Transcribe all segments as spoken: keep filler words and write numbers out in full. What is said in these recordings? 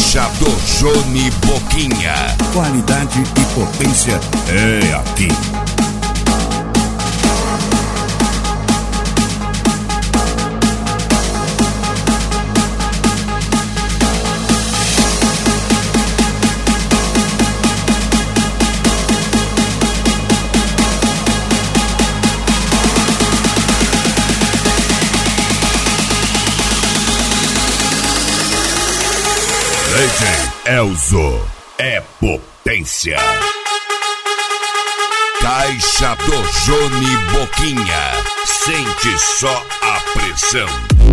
Caixa do Johnny Boquinha. Qualidade e potência é aqui. D J Elzo é potência. Caixa do Johnny Boquinha. Sente só a pressão.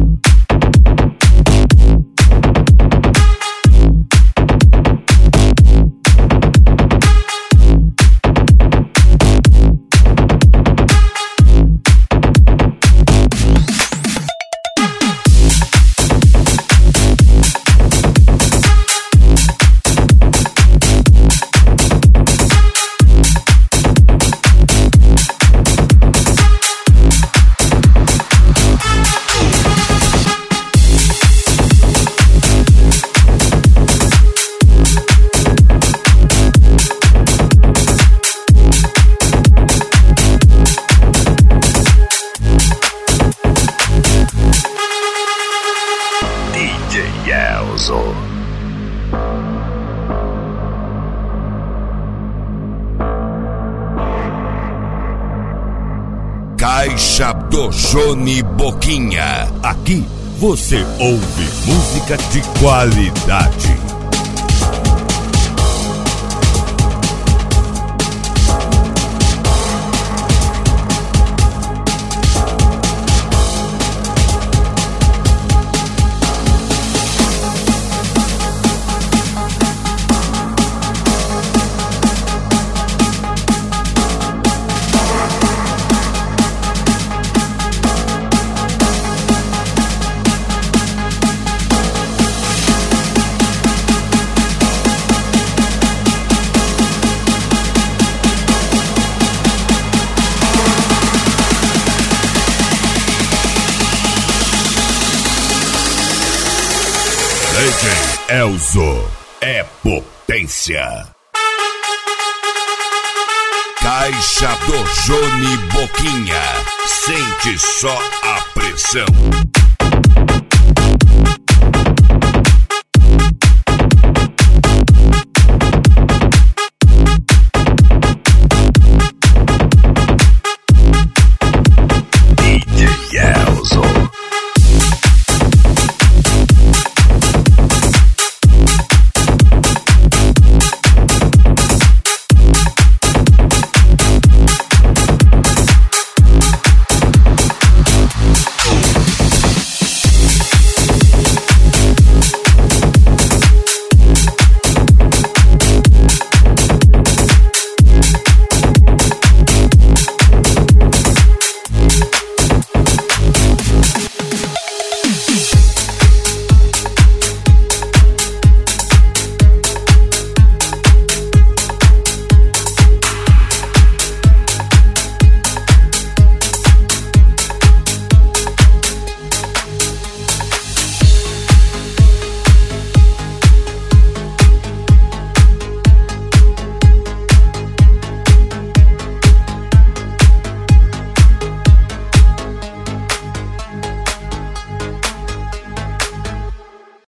Elzo. Caixa do Johnny Boquinha. Aqui você ouve música de qualidade. D J Elzo é potência. Caixa do Johnny Boquinha. Sente só a pressão.